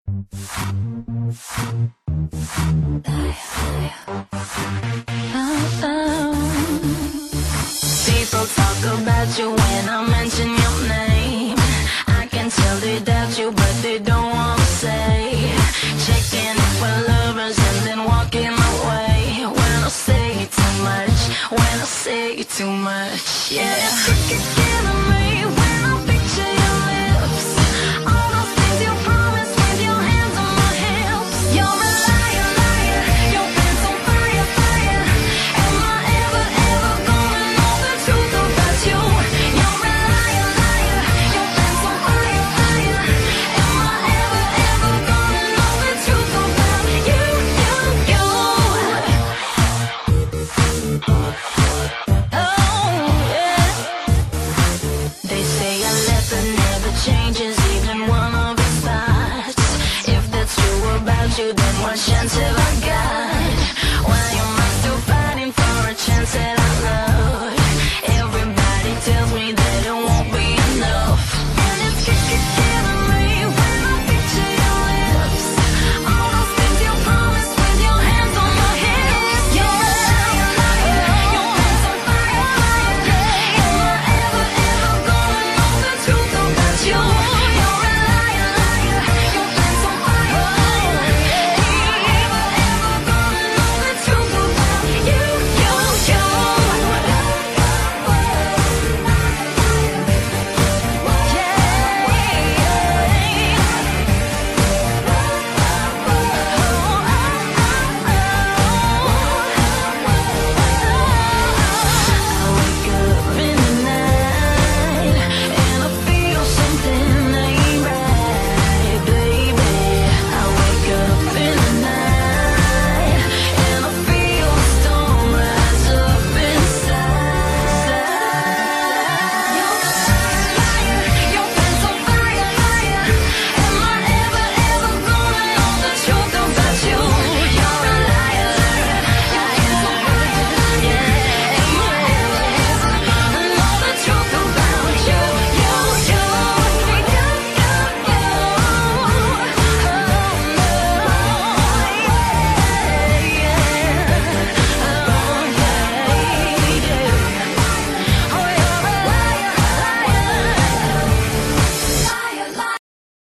People talk about you when I mention your name. I can tell they doubt you, but they don't want to say. Checking in for lovers and then walking away. When I say too much, when I say too much, yeah.